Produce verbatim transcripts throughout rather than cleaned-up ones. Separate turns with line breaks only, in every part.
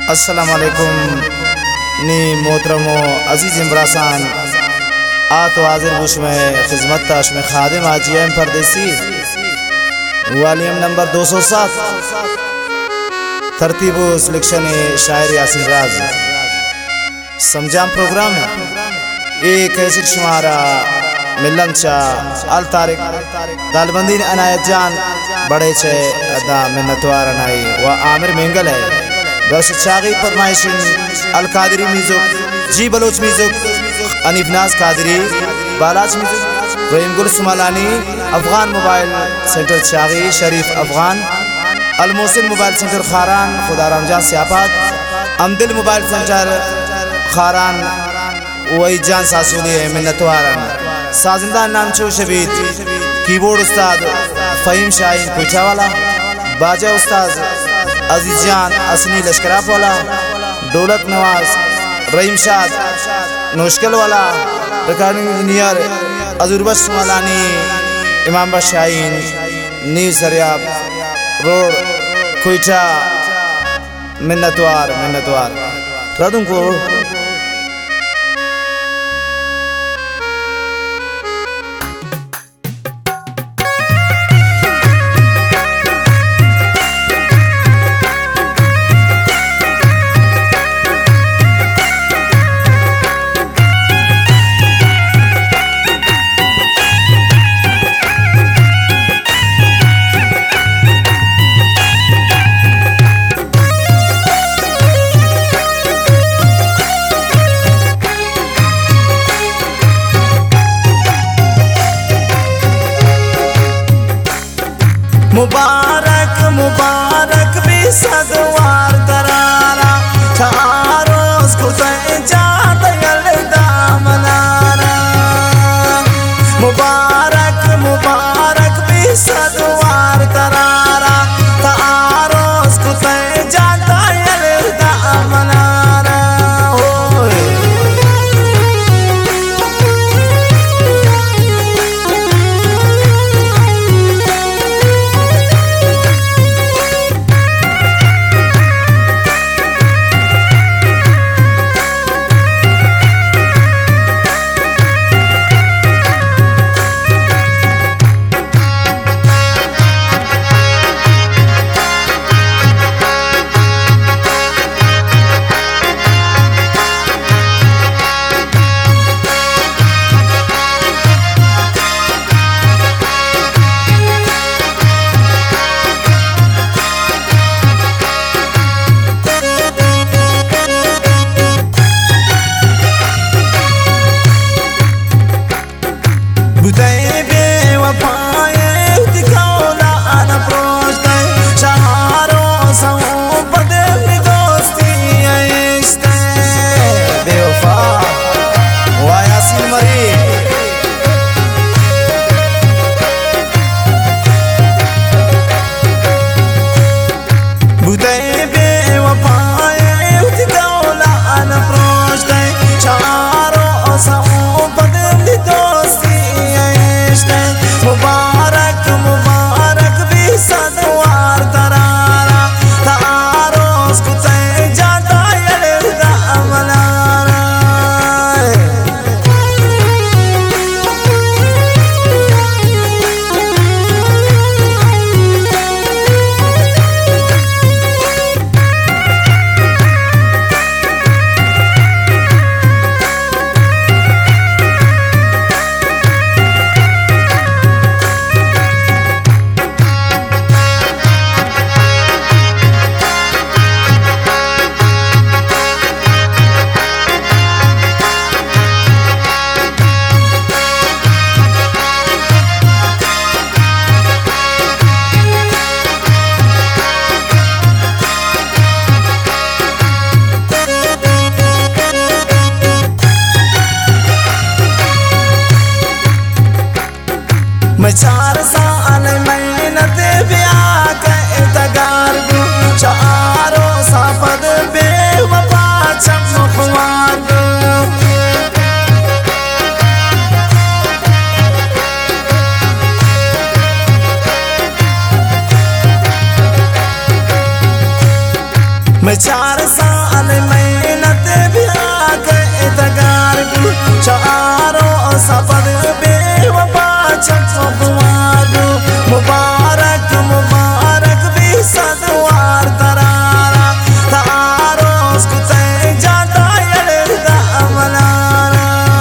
अस्सलाम वालेकुम नी मोहतरमो अजीज़ इमरासान आ तो हाजिर बुश में खिदमत ताश में खादिम आजीएम परदेसी वालियम नंबर दो सौ सात तरतीब सिलेक्शन शायर यासिन राज समझाम प्रोग्राम है एक कैसेट शुमारा मिलन शाह अल तारिक दालबंदी अनायत जान बड़े छे अदा मिन्नतवार अनाई व आमिर मेंगल है दर्श चागी फरमाइशिन अल कादरी म्यूजिक जी बलोच म्यूजिक अनीफ नाज Qadri बालाच music Rahim Gul Sumalani Afghan mobile centre Chagai Sharif Afghan Al Mohsin mobile centre Kharan खुदा रमजान सियापात अमदिल मोबाइल सेंटर खारान वही जान सासुली मिन्नतवारन साजिंदा नाम चो शबीद कीबोर्ड उस्ताद फ़हीम शाहीन कोइठावाला बाजा उस्ताद अजीज जान असनी लश्कराफ वाला ढोलक नवाज रहीम शाद नौशकल वाला रिकॉर्डिंग इंजीनियर अजूरबश मलानी इमाम बश शाहीन न्यू सरियाब रोड कोइठा मिन्नतवार मिन्नतवार रादुम को
मुबारक मुबारक भी सदवार करारा चारों को जात दामनारा मुबारक मुबारक भी सदवार करारा चारों को जात दामनारा मैं चार साल मेहनत ब्याह के तगार दू चारों साफद बेवफा चमकवार दू मैं चार साल चकवारो मुबारक मुबारक भी सदवार तरारा तारो उसको जाता यड़दा मनारा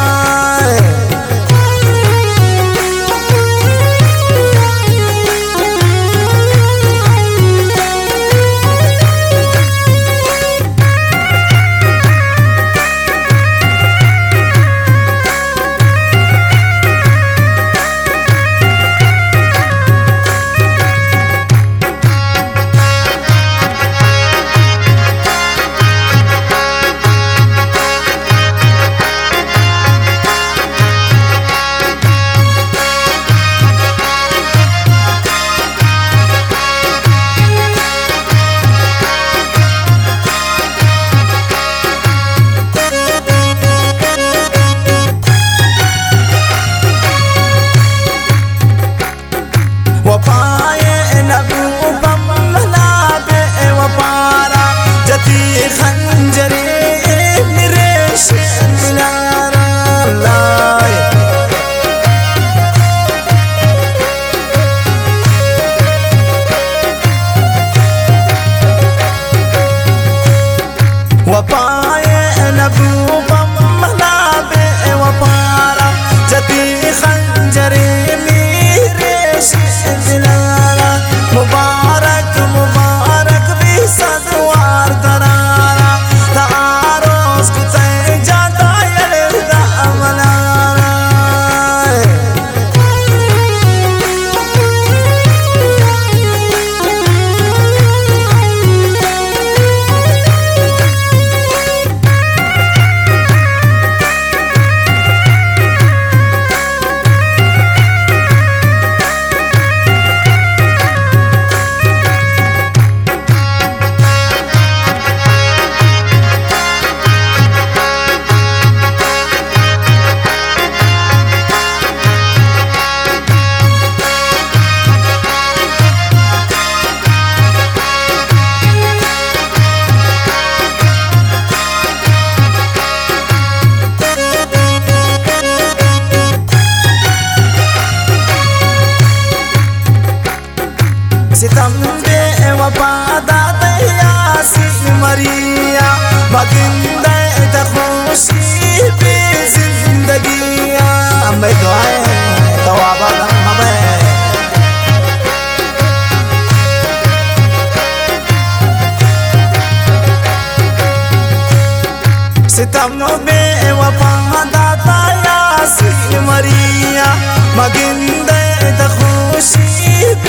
वफाए नबू बमला बे वफारा जती खंजरे मेरे शिलारा लाए वफाए नबू बमला बे वफारा जती खंजरे मुबारक मुबारक भी सदवार तरारा तारो उसको जाता यड़दा मनारा सितम बे वफादा यासी मरिया बगिंदे तखुशी बे जिंदगिया अम्बे दुआएं तवाबा हमें सितम बे वफादा यासी मरिया बगिंदे तखुशी